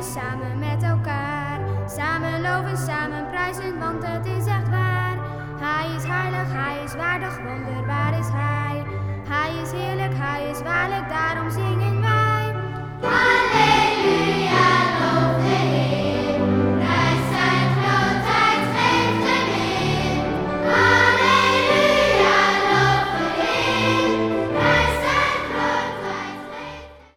samen met elkaar. Samen loven, samen prijzen, want het is echt